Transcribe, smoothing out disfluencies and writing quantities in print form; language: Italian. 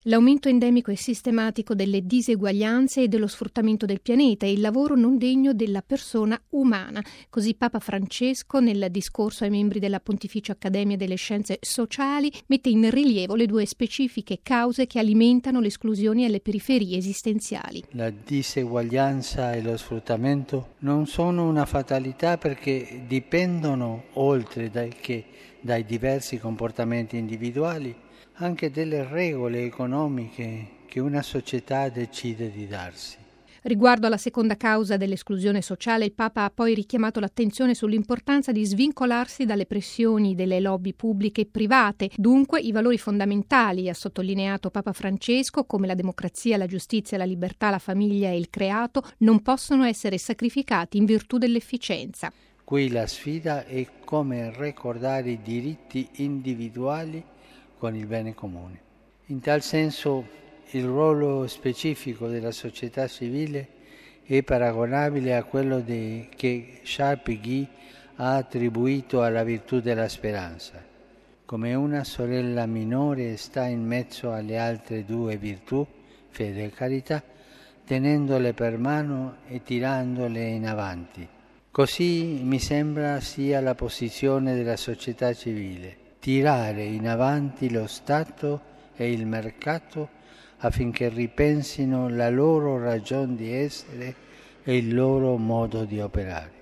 L'aumento endemico e sistematico delle diseguaglianze e dello sfruttamento del pianeta e il lavoro non degno della persona umana. Così Papa Francesco, nel discorso ai membri della Pontificia Accademia delle Scienze Sociali, mette in rilievo le due specifiche cause che alimentano le esclusioni e le periferie esistenziali. La diseguaglianza e lo sfruttamento non sono una fatalità perché dipendono, oltre dai diversi comportamenti individuali, anche delle regole economiche che una società decide di darsi. Riguardo alla seconda causa dell'esclusione sociale, il Papa ha poi richiamato l'attenzione sull'importanza di svincolarsi dalle pressioni delle lobby pubbliche e private. Dunque, i valori fondamentali, ha sottolineato Papa Francesco, come la democrazia, la giustizia, la libertà, la famiglia e il creato, non possono essere sacrificati in virtù dell'efficienza. Qui la sfida è come ricordare i diritti individuali con il bene comune. In tal senso il ruolo specifico della società civile è paragonabile a quello che Charles Péguy ha attribuito alla virtù della speranza. Come una sorella minore sta in mezzo alle altre due virtù, fede e carità, tenendole per mano e tirandole in avanti. Così mi sembra sia la posizione della società civile, tirare in avanti lo Stato e il mercato affinché ripensino la loro ragion di essere e il loro modo di operare.